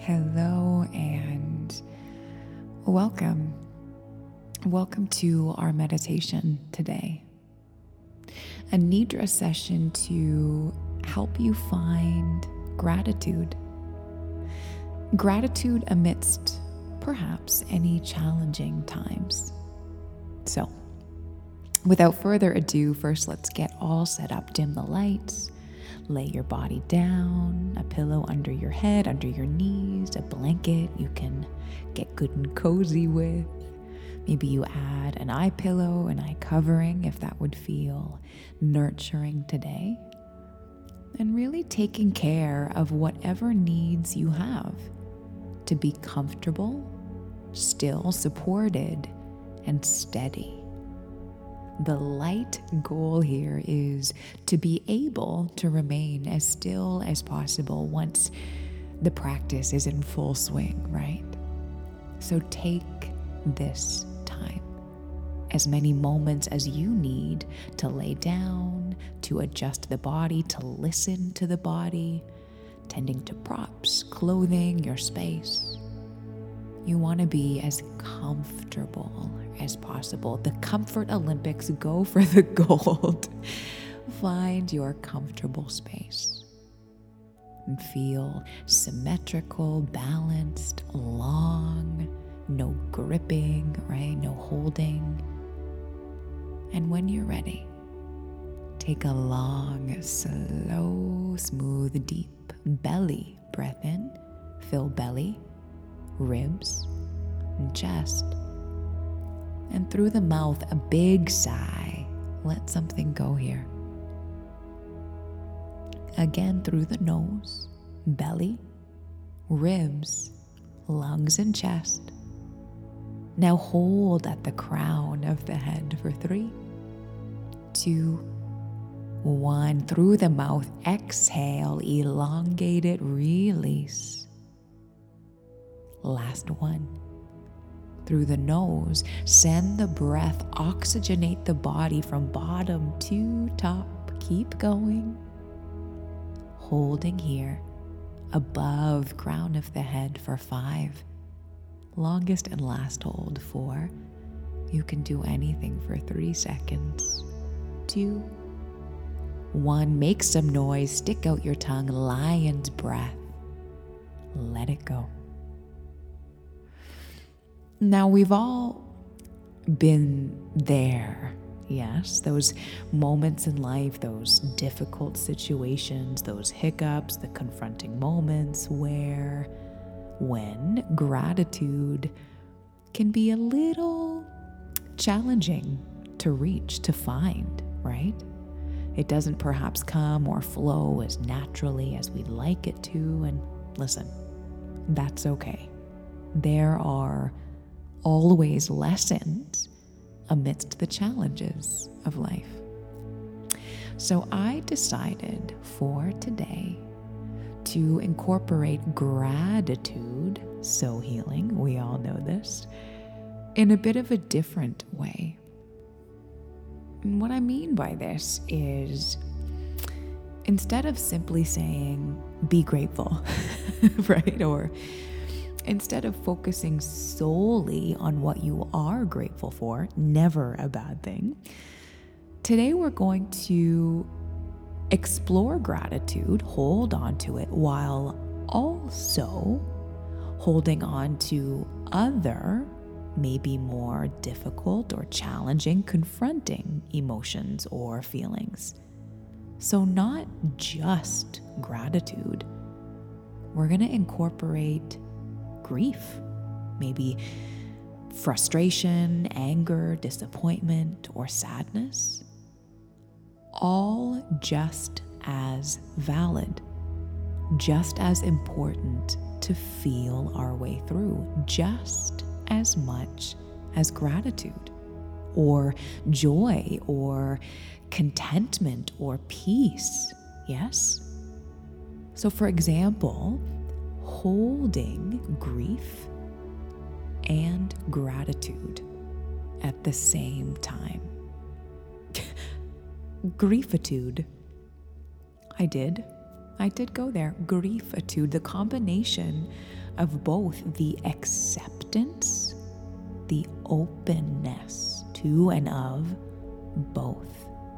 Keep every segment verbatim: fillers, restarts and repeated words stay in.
Hello and welcome. Welcome to our meditation today. A Nidra session to help you find gratitude. Gratitude amidst perhaps any challenging times. So, without further ado, first let's get all set up. Dim the lights. Lay your body down, a pillow under your head, under your knees, a blanket you can get good and cozy with. Maybe you add an eye pillow, an eye covering if that would feel nurturing today. And really taking care of whatever needs you have to be comfortable, still supported, and steady. The light goal here is to be able to remain as still as possible once the practice is in full swing, right? So take this time, as many moments as you need to lay down, to adjust the body, to listen to the body, tending to props, clothing, your space. You want to be as comfortable as possible. The Comfort Olympics, go for the gold. Find your comfortable space and feel symmetrical, balanced, long, no gripping, right? No holding. And when you're ready, take a long, slow, smooth, deep belly breath in. Fill belly, ribs, and chest. And through the mouth, a big sigh. Let something go here. Again, through the nose, belly, ribs, lungs, and chest. Now hold at the crown of the head for three, two, one. Through the mouth, exhale, elongate it, release. Last one. Through the nose, send the breath, oxygenate the body from bottom to top. Keep going. Holding here, above crown of the head for five. Longest and last hold, four. You can do anything for three seconds. Two, one. Make some noise, stick out your tongue, lion's breath. Let it go. Now, we've all been there, yes, those moments in life, those difficult situations, those hiccups, the confronting moments where, when gratitude can be a little challenging to reach, to find, right? It doesn't perhaps come or flow as naturally as we'd like it to, and listen, that's okay. There are always lessons amidst the challenges of life. So I decided for today to incorporate gratitude, so healing, we all know this, in a bit of a different way. And what I mean by this is, instead of simply saying, be grateful, right? Or instead of focusing solely on what you are grateful for, never a bad thing, today we're going to explore gratitude, hold on to it, while also holding on to other, maybe more difficult or challenging, confronting emotions or feelings. So not just gratitude. We're going to incorporate grief, maybe frustration, anger, disappointment, or sadness, all just as valid, just as important to feel our way through, just as much as gratitude, or joy, or contentment, or peace, yes? So for example, holding grief and gratitude at the same time. Griefitude. I did. I did go there. Griefitude, the combination of both the acceptance, the openness to and of both.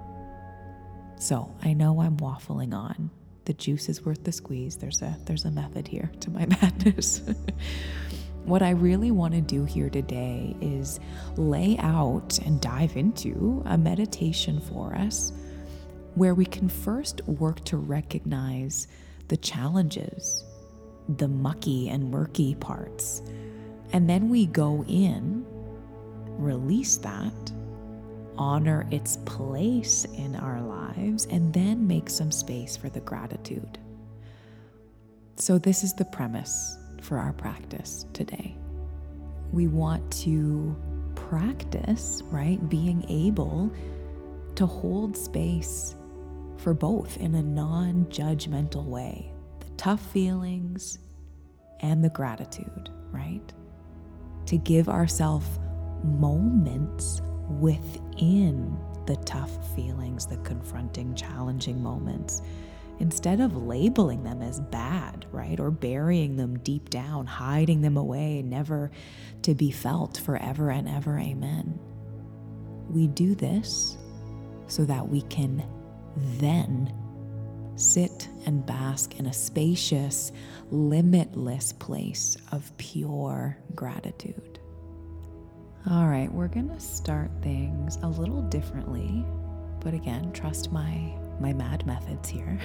So I know I'm waffling on. The juice is worth the squeeze. There's a there's a method here to my madness. What I really want to do here today is lay out and dive into a meditation for us where we can first work to recognize the challenges, the mucky and murky parts, and then we go in, release that, honor its place in our lives, and then make some space for the gratitude. So this is the premise for our practice today. We want to practice, right, being able to hold space for both in a non-judgmental way, the tough feelings and the gratitude, right? To give ourselves moments within the tough feelings, the confronting, challenging moments, instead of labeling them as bad, right? Or burying them deep down, hiding them away, never to be felt forever and ever, amen. We do this so that we can then sit and bask in a spacious, limitless place of pure gratitude. All right, we're gonna start things a little differently, but again, trust my my mad methods here.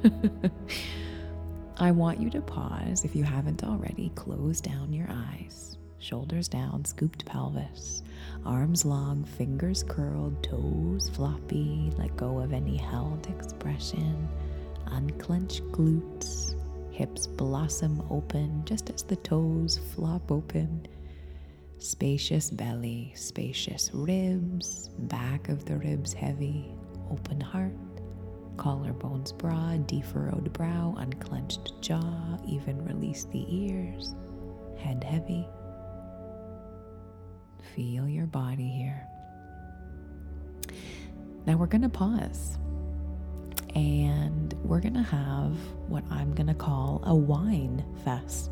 I want you to pause, if you haven't already. Close down your eyes, shoulders down, scooped pelvis, arms long, fingers curled, toes floppy. Let go of any held expression, unclench glutes, hips blossom open just as the toes flop open. Spacious belly, spacious ribs, back of the ribs heavy, open heart. Collarbones broad, defurrowed brow, unclenched jaw, even release the ears, head heavy. Feel your body here. Now we're gonna pause and we're gonna have what I'm gonna call a wine fest.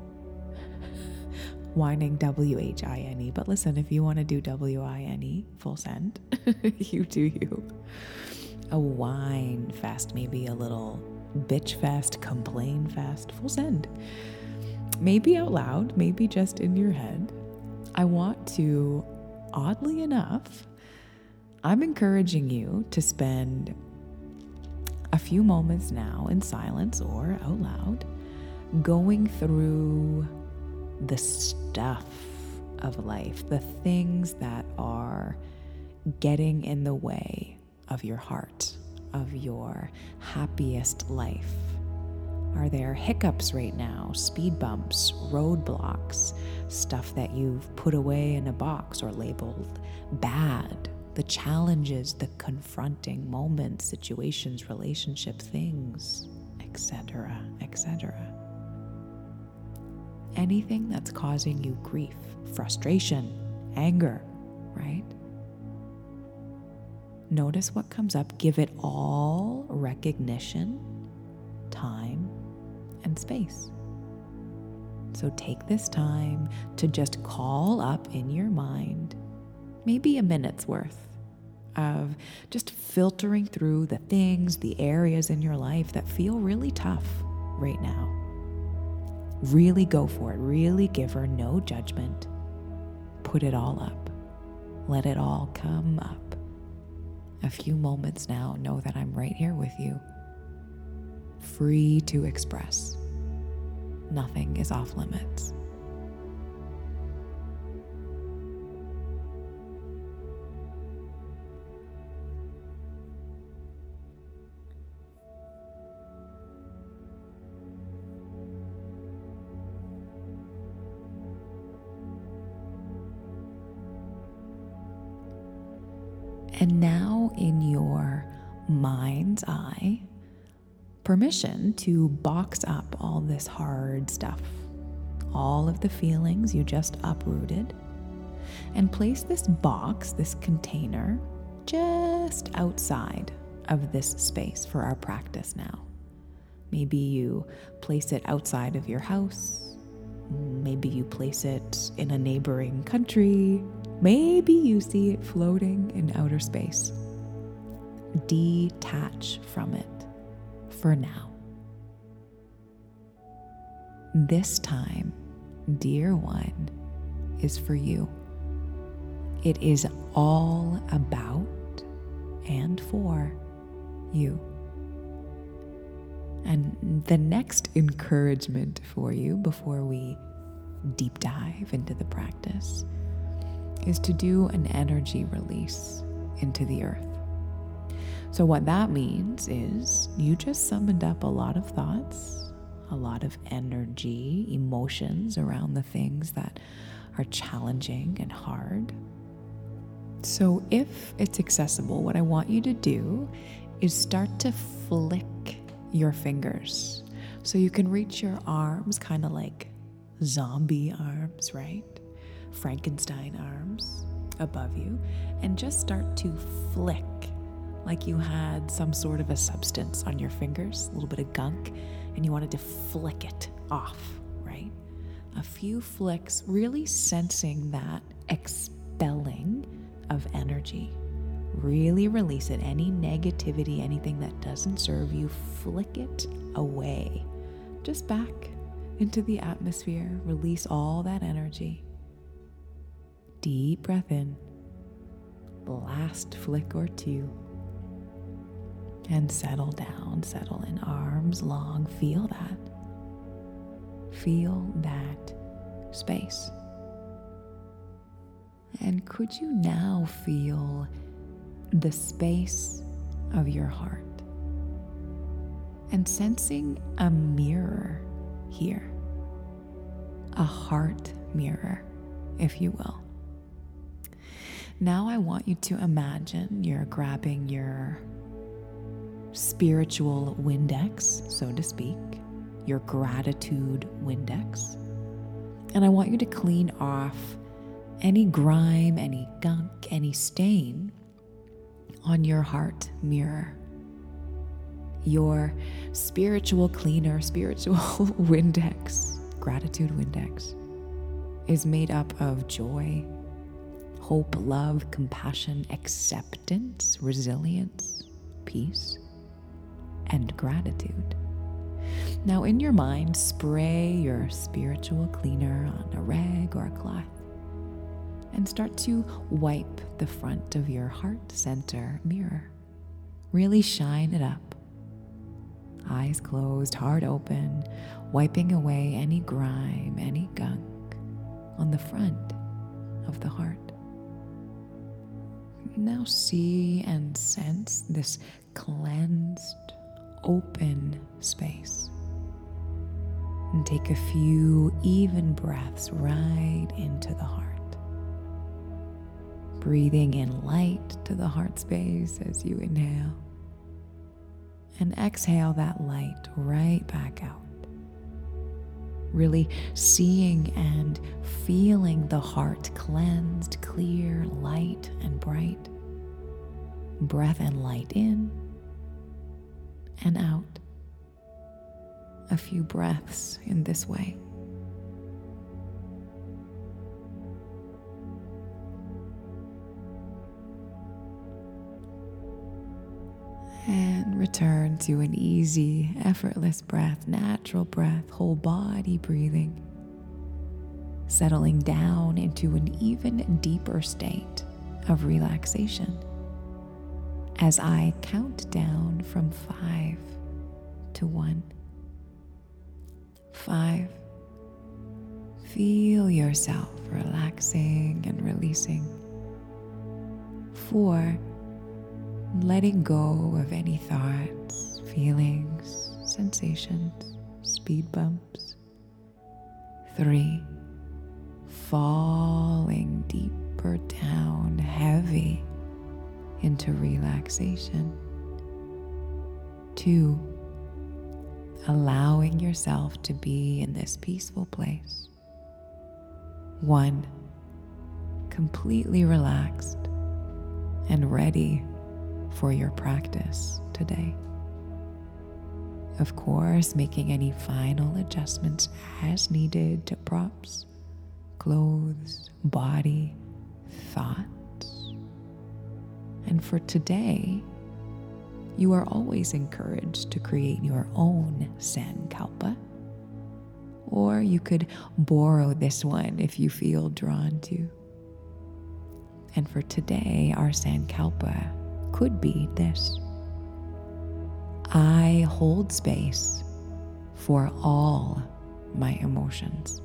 Whining, W H I N E, but listen, if you wanna do W I N E, full send, you do you. A wine fest, maybe a little bitch fest, complain fest, full send. Maybe out loud, maybe just in your head. I want to, oddly enough, I'm encouraging you to spend a few moments now in silence or out loud, going through the stuff of life, the things that are getting in the way of your heart, of your happiest life. Are there hiccups right now, speed bumps, roadblocks, stuff that you've put away in a box or labeled bad, the challenges, the confronting moments, situations, relationships, things, et cetera, et cetera. Anything that's causing you grief, frustration, anger, right? Notice what comes up. Give it all recognition, time, and space. So take this time to just call up in your mind maybe a minute's worth of just filtering through the things, the areas in your life that feel really tough right now. Really go for it. Really give her no judgment. Put it all up. Let it all come up. A few moments now, know that I'm right here with you. Free to express. Nothing is off limits. And now in your mind's eye, permission to box up all this hard stuff, all of the feelings you just uprooted, and place this box, this container, just outside of this space for our practice now. Maybe you place it outside of your house, Maybe you place it in a neighboring country. Maybe you see it floating in outer space. Detach from it for now. This time, dear one, is for you. It is all about and for you. And the next encouragement for you before we deep dive into the practice is to do an energy release into the earth. So what that means is you just summoned up a lot of thoughts, a lot of energy, emotions around the things that are challenging and hard. So if it's accessible, what I want you to do is start to flick your fingers. So you can reach your arms kind of like zombie arms, right? Frankenstein arms above you, and just start to flick like you had some sort of a substance on your fingers, a little bit of gunk, and you wanted to flick it off, right? A few flicks, really sensing that expelling of energy. Really release it. Any negativity, anything that doesn't serve you, flick it away. Just back into the atmosphere. Release all that energy. Deep breath in. Last flick or two. And settle down, settle in, arms long. Feel that. Feel that space. And could you now feel the space of your heart? And sensing a mirror here. A heart mirror, if you will. Now I want you to imagine you're grabbing your spiritual Windex, so to speak, your gratitude Windex. And I want you to clean off any grime, any gunk, any stain on your heart mirror. Your spiritual cleaner, spiritual Windex, gratitude Windex, is made up of joy, hope, love, compassion, acceptance, resilience, peace, and gratitude. Now in your mind, spray your spiritual cleaner on a rag or a cloth and start to wipe the front of your heart center mirror. Really shine it up. Eyes closed, heart open, wiping away any grime, any gunk on the front of the heart. Now see and sense this cleansed, open space. And take a few even breaths right into the heart. Breathing in light to the heart space as you inhale. And exhale that light right back out. Really seeing and feeling the heart cleansed, clear, light, and bright. Breath and light in and out. A few breaths in this way. And return to an easy, effortless breath, natural breath, whole body breathing. Settling down into an even deeper state of relaxation. As I count down from five to one. Five. Feel yourself relaxing and releasing. Four. Letting go of any thoughts, feelings, sensations, speed bumps. Three. Falling deeper down, heavy into relaxation. Two. Allowing yourself to be in this peaceful place. One. Completely relaxed and ready for your practice today. Of course, making any final adjustments as needed to props, clothes, body, thoughts. And for today, you are always encouraged to create your own Sankalpa, or you could borrow this one if you feel drawn to. And for today, our Sankalpa could be this: I hold space for all my emotions.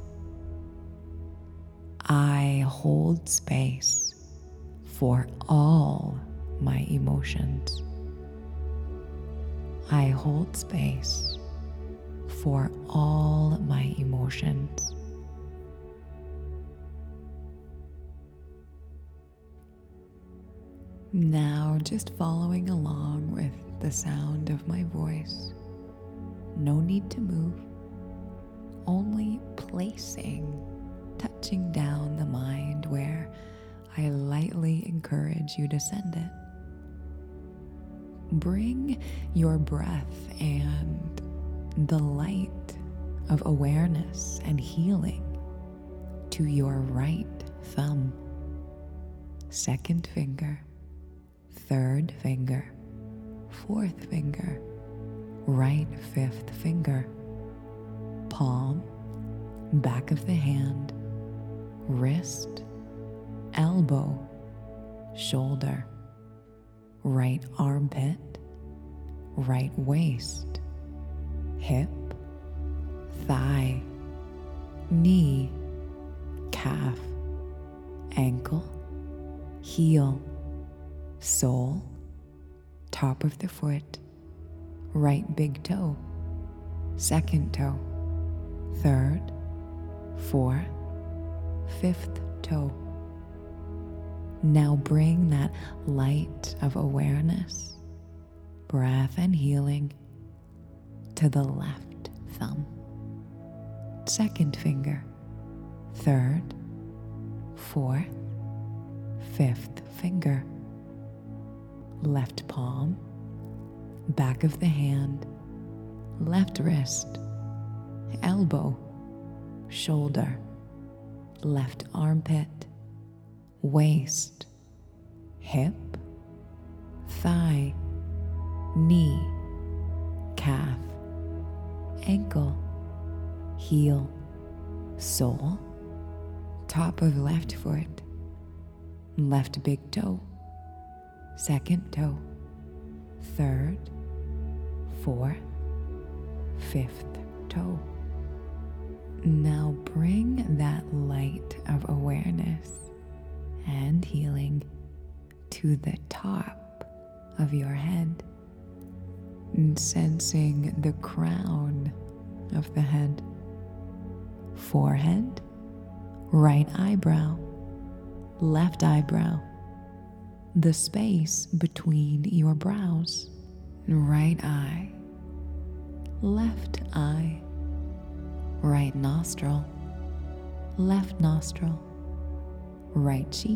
I hold space for all my emotions. I hold space for all my emotions. Now, just following along with the sound of my voice, no need to move, only placing, touching down the mind where I lightly encourage you to send it. Bring your breath and the light of awareness and healing to your right thumb, second finger, third finger, fourth finger, right fifth finger, palm, back of the hand, wrist, elbow, shoulder, right armpit, right waist, hip, thigh, knee, calf, ankle, heel, sole, top of the foot, right big toe, second toe, third, fourth, fifth toe. Now bring that light of awareness, breath and healing to the left thumb, second finger, third, fourth, fifth finger, left palm, back of the hand, left wrist, elbow, shoulder, left armpit, waist, hip, thigh, knee, calf, ankle, heel, sole, top of left foot, left big toe, second toe, third, fourth, fifth toe. Now bring that light of awareness and healing to the top of your head, and sensing the crown of the head, forehead, right eyebrow, left eyebrow, the space between your brows, right eye, left eye, right nostril, left nostril, right cheek,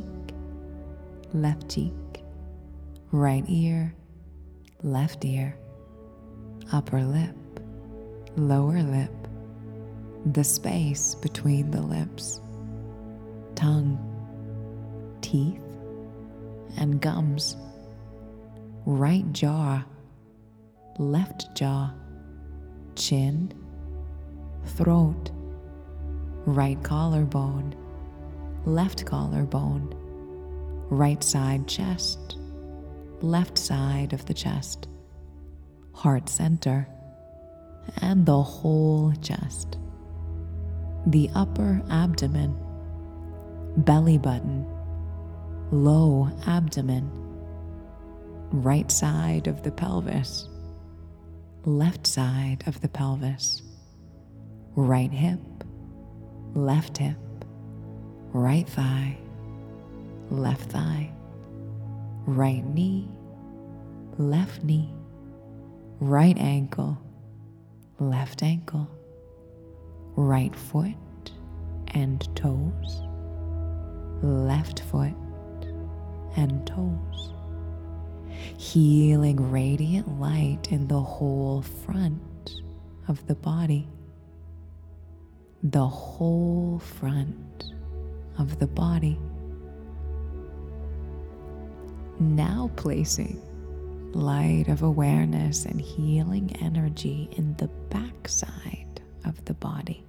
left cheek, right ear, left ear, upper lip, lower lip, the space between the lips, tongue, teeth, and gums, right jaw, left jaw, chin, throat, right collarbone, left collarbone, right side chest, left side of the chest, heart center, and the whole chest, the upper abdomen, belly button, low abdomen, right side of the pelvis, left side of the pelvis, right hip, left hip, right thigh, left thigh, right knee, left knee, right ankle, left ankle, right foot and toes, left foot and toes. Healing radiant light in the whole front of the body, the whole front of the body. Now placing light of awareness and healing energy in the backside of the body.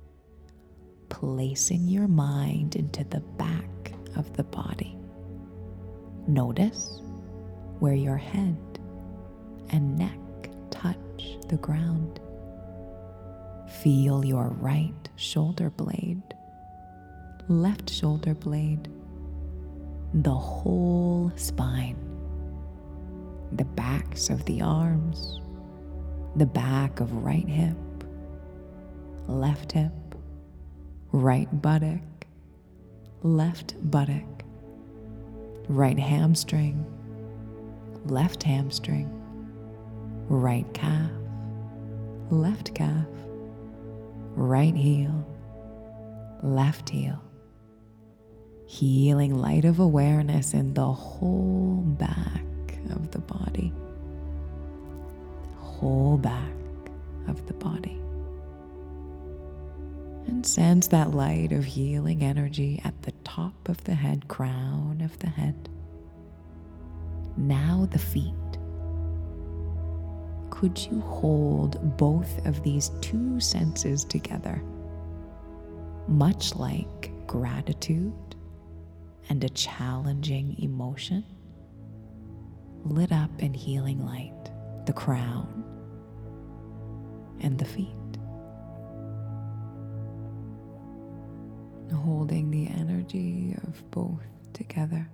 Placing your mind into the back of the body. Notice where your head and neck touch the ground. Feel your right shoulder blade, left shoulder blade, the whole spine, the backs of the arms, the back of right hip, left hip, right buttock, left buttock, right hamstring, left hamstring, right calf, left calf, right heel, left heel. Healing light of awareness in the whole back of the body, whole back of the body. And sense that light of healing energy at the top of the head, crown of the head. Now the feet. Could you hold both of these two senses together, much like gratitude and a challenging emotion, lit up in healing light, the crown and the feet? Holding the energy of both together.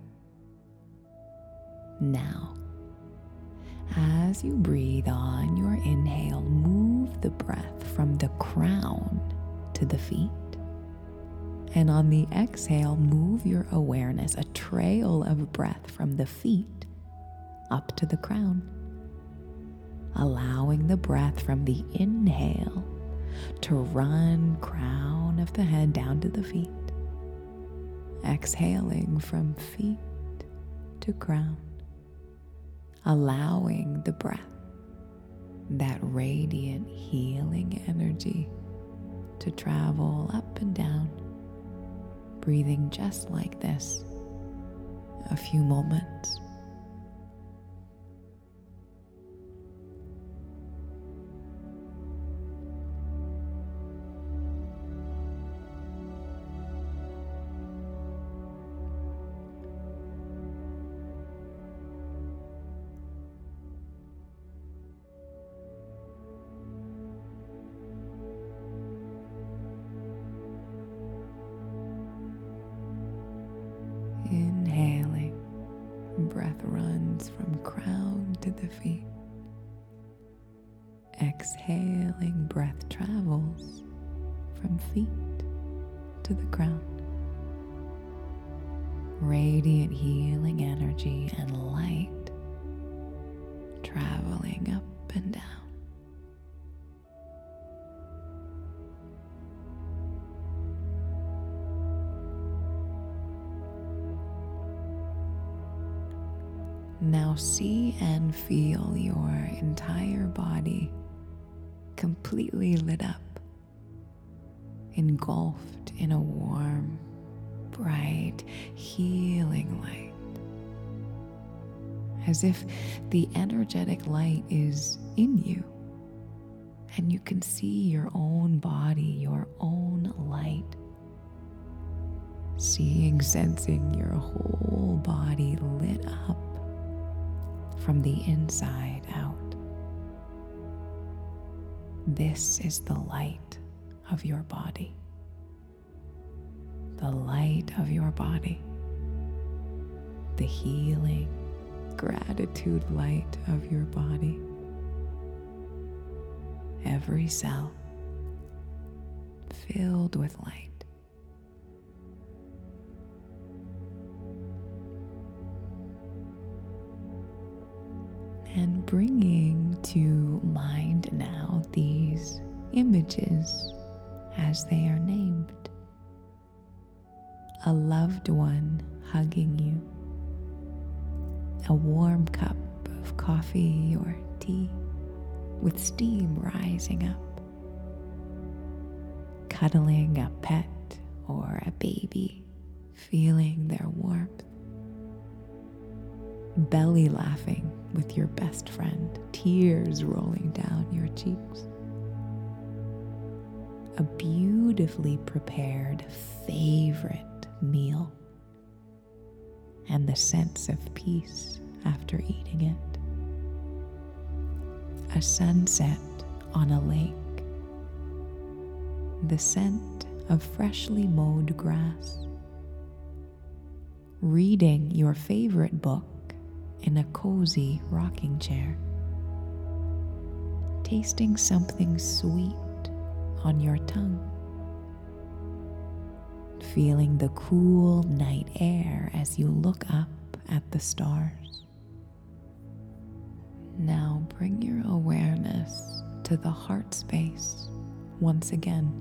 Now, as you breathe on your inhale, move the breath from the crown to the feet. And on the exhale, move your awareness, a trail of breath from the feet up to the crown. Allowing the breath from the inhale to run crown of the head down to the feet. Exhaling from feet to crown. Allowing the breath, that radiant healing energy, to travel up and down. Breathing just like this a few moments. Inhaling, breath runs from crown to the feet. Exhaling, breath travels from feet to the crown. Radiant healing energy and light traveling up and down. Now see and feel your entire body completely lit up, engulfed in a warm, bright, healing light. As if the energetic light is in you, and you can see your own body, your own light. Seeing, sensing your whole body lit up from the inside out. This is the light of your body. The light of your body. The healing, gratitude light of your body. Every cell filled with light. And bringing to mind now these images as they are named. A loved one hugging you. A warm cup of coffee or tea with steam rising up. Cuddling a pet or a baby, feeling their warmth. Belly laughing with your best friend, tears rolling down your cheeks. A beautifully prepared favorite meal, and the sense of peace after eating it. A sunset on a lake. The scent of freshly mowed grass. Reading your favorite book in a cozy rocking chair. Tasting something sweet on your tongue. Feeling the cool night air as you look up at the stars. Now bring your awareness to the heart space once again.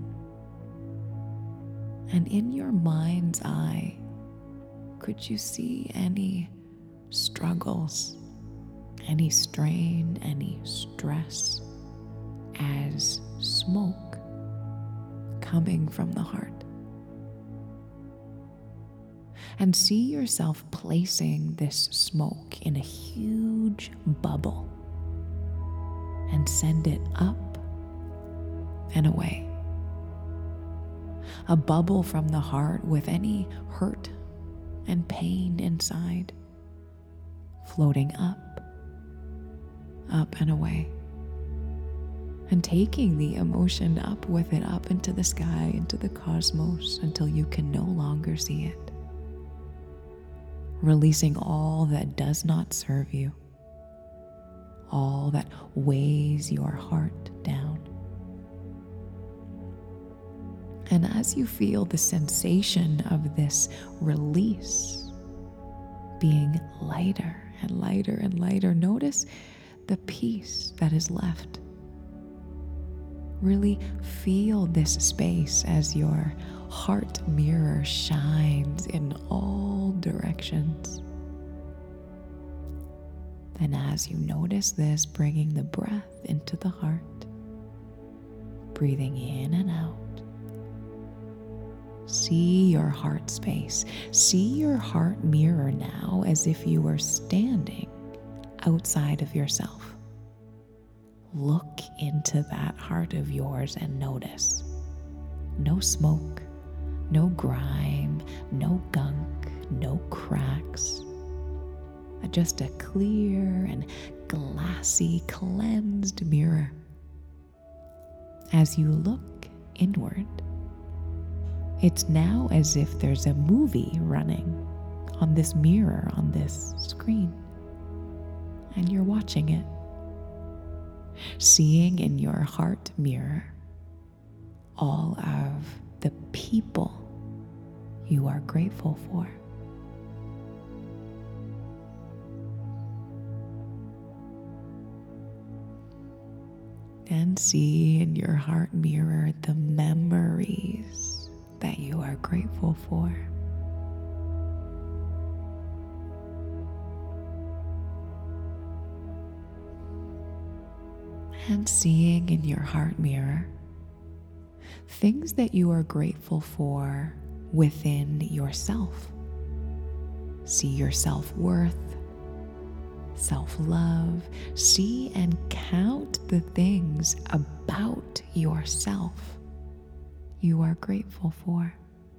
And in your mind's eye, could you see any struggles, any strain, any stress as smoke coming from the heart? And see yourself placing this smoke in a huge bubble and send it up and away. A bubble from the heart with any hurt and pain inside, floating up, up and away, and taking the emotion up with it, up into the sky, into the cosmos, until you can no longer see it. Releasing all that does not serve you, all that weighs your heart down. And as you feel the sensation of this release being lighter and lighter and lighter, notice the peace that is left. Really feel this space as your heart mirror shines in all directions. And as you notice this, bringing the breath into the heart, breathing in and out. See your heart space. See your heart mirror now as if you were standing outside of yourself. Look into that heart of yours and notice. No smoke, no grime, no gunk, no cracks. Just a clear and glassy, cleansed mirror. As you look inward, it's now as if there's a movie running on this mirror, on this screen, and you're watching it, seeing in your heart mirror all of the people you are grateful for. And see in your heart mirror the memories that you are grateful for. And seeing in your heart mirror things that you are grateful for within yourself. See your self-worth, self-love. See and count the things about yourself you are grateful for.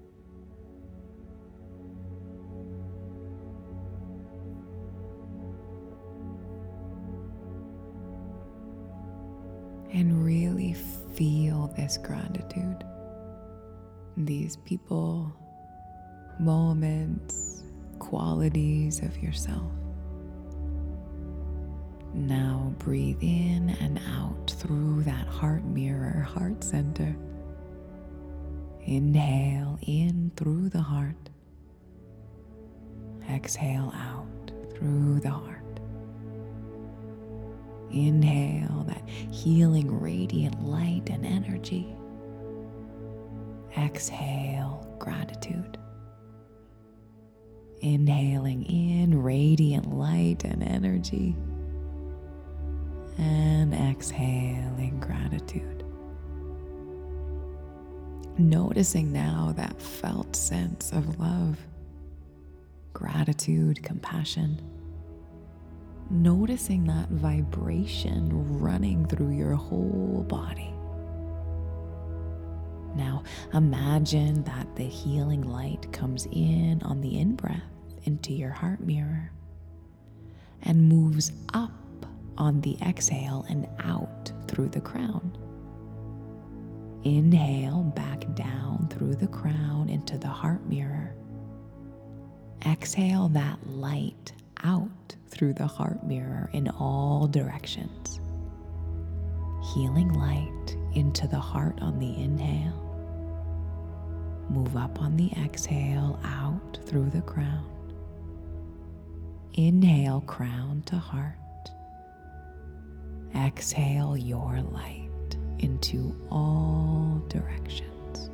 And really feel this gratitude. These people, moments, qualities of yourself. Now breathe in and out through that heart mirror, heart center. Inhale in through the heart. Exhale out through the heart. Inhale that healing, radiant light and energy. Exhale gratitude. Inhaling in radiant light and energy. And exhaling gratitude. Noticing now that felt sense of love, gratitude, compassion. Noticing that vibration running through your whole body. Now imagine that the healing light comes in on the in-breath into your heart mirror and moves up on the exhale and out through the crown. Inhale back down through the crown into the heart mirror. Exhale that light out through the heart mirror in all directions. Healing light into the heart on the inhale. Move up on the exhale out through the crown. Inhale crown to heart. Exhale your light into all directions.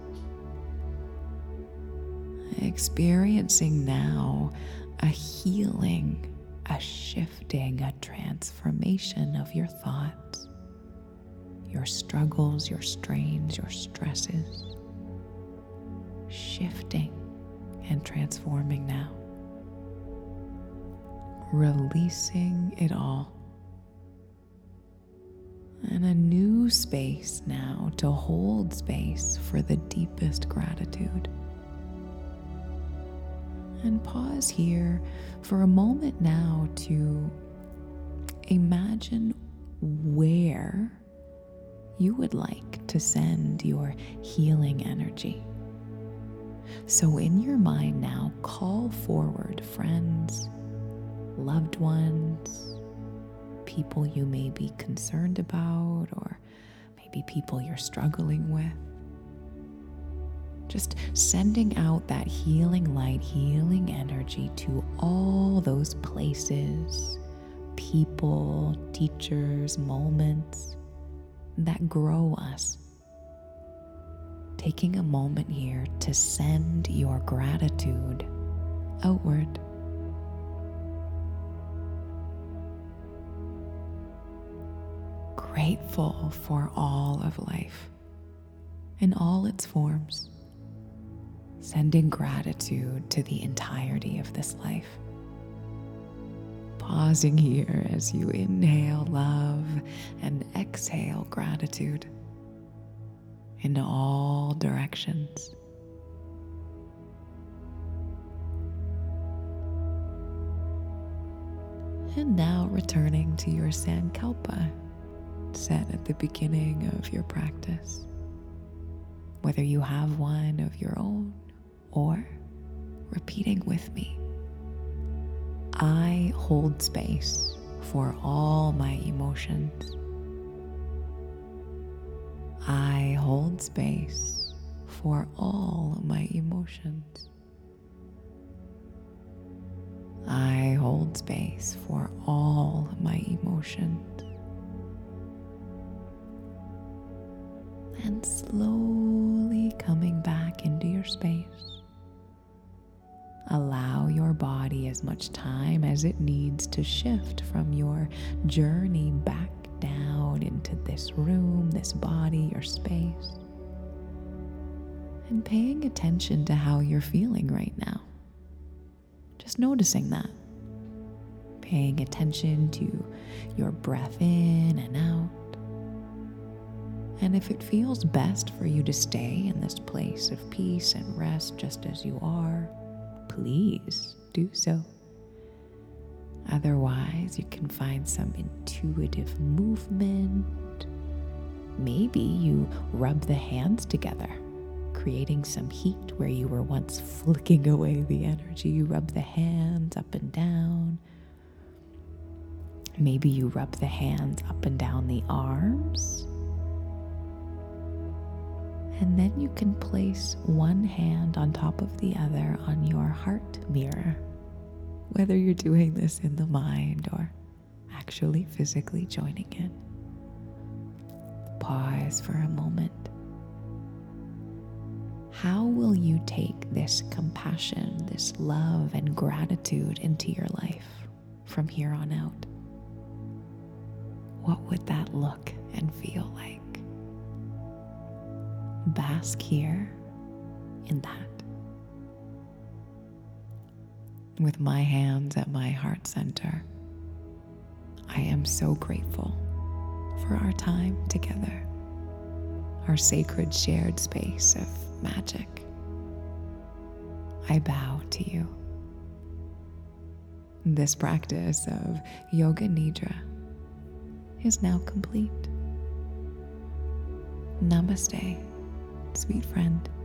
Experiencing now a healing, a shifting, a transformation of your thoughts, your struggles, your strains, your stresses, shifting and transforming now. Releasing it all. And a new space now to hold space for the deepest gratitude. And pause here for a moment now to imagine where you would like to send your healing energy. So in your mind now, call forward friends, loved ones, people you may be concerned about, or maybe people you're struggling with. Just sending out that healing light, healing energy to all those places, people, teachers, moments that grow us. Taking a moment here to send your gratitude outward. Grateful for all of life in all its forms, sending gratitude to the entirety of this life. Pausing here as you inhale love and exhale gratitude in all directions. And now returning to your Sankalpa set at the beginning of your practice, whether you have one of your own or repeating with me. I hold space for all my emotions. I hold space for all my emotions. I hold space for all my emotions. And slowly coming back into your space. Allow your body as much time as it needs to shift from your journey back down into this room, this body, your space. And paying attention to how you're feeling right now. Just noticing that. Paying attention to your breath in and out. And if it feels best for you to stay in this place of peace and rest just as you are, please do so. Otherwise, you can find some intuitive movement. Maybe you rub the hands together, creating some heat where you were once flicking away the energy. You rub the hands up and down. Maybe you rub the hands up and down the arms. And then you can place one hand on top of the other on your heart mirror, whether you're doing this in the mind or actually physically joining in. Pause for a moment. How will you take this compassion, this love and gratitude into your life from here on out? what would that look and feel like? Bask here in that. With my hands at my heart center, I am so grateful for our time together, our sacred shared space of magic. I bow to you. This practice of Yoga Nidra is now complete. Namaste, sweet friend.